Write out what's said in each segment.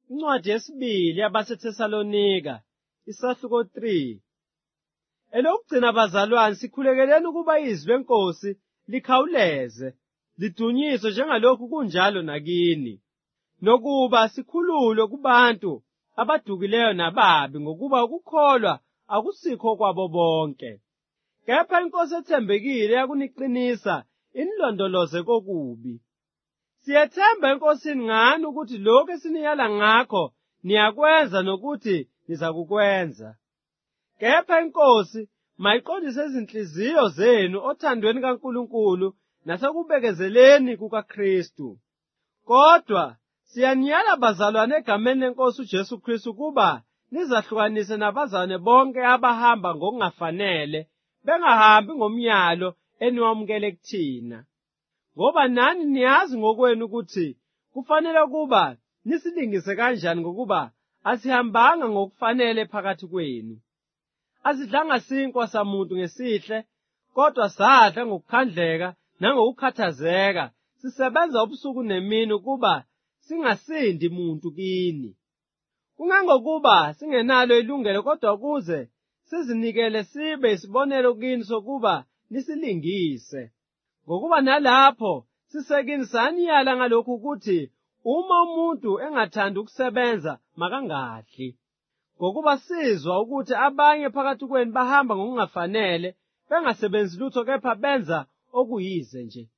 Incwadi yesibili yabaseThesalonika, isahluko 3. Elokugcina bazalwane, sikhulekeleni ukuba izwi leNkosi likhawuleze, lidunyiswe njengalokhu kunjalo nakini, nokuba sikhululwe kubantu abadukileyo nababi, ngokuba ukukholwa akusikho kwabo bonke. Kepha iNkosi ethembekile yakuniqinisa inilondoloze kokubi. Siyethemba eNkosini ngani ukuthi lokhu esiniyala ngakho niyakwenza nokuthi nizakukwenza. Kepha iNkosi mayiqondise izinhliziyo zenu othandweni kaNkulunkulu nasekubekezeleni kukaKristu. Kodwa siyaniyala bazalwane egameni leNkosi uJesu Kristu ukuba nizahlukanise nabazalwane bonke abahamba ngokungafanele, bengahambi ngomyalo eniwamukele kuthina. Ngoba nani niyazi ngokwenu ukuthi kufanele ukuba nisilingise kanjani, ngokuba asihambanga ngokufanele phakathi kwenu. Asidlanga sinkwa samuntu ngesihle, kodwa sadla ngokukhandleka nangokukhathazeka, sisebenza ubusuku nemini ukuba singasindi muntu kini. Kungangokuba singenalo ilungelo, kodwa ukuze sizinikele sibe isibonelo kini sokuba nisilingise. Ngokuba nalapho sisekini saniyala ngalokhu ukuthi uma umuntu engathandi ukusebenza makangadli. Ngokuba sizwa ukuthi abanye phakathi kwenu bahamba ngokungafanele, bengasebenzi lutho kepha benza okuyize nje.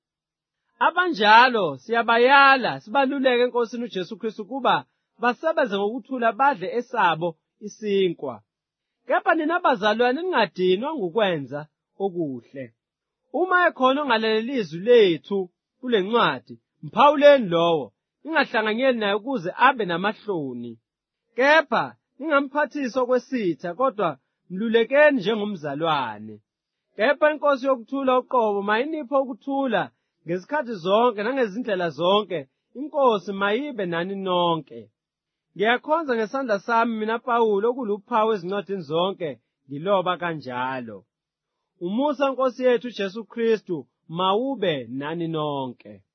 Abanjalo siyabayala sibaluleke eNkosini uJesu Kristu ukuba basebenze ngokuthula, badle esabo isinkwa. Kepha nina bazalwane, ningadinwa ngokwenza okuhle. Uma ekhona ongalaleli izwi lethu kule ncwadi, mphawuleni lowo, ningahlanganyeli naye ukuze abe namahloni. Kepha ningamphathisi okwesitha, kodwa mlulekeni njengomzalwane. Kepha iNkosi yokuthula uqobo mayiniphe ukuthula ngezikhathi zonke nangezindlela zonke. iNkosi mayibe nani nonke. Ngiyakhonza ngesandla sami mina Pawulo, okuluphawu ezincwadini zonke, ngiloba kanjalo. Umusa Nkosi yethu Jesu Kristu mawube nani nonke.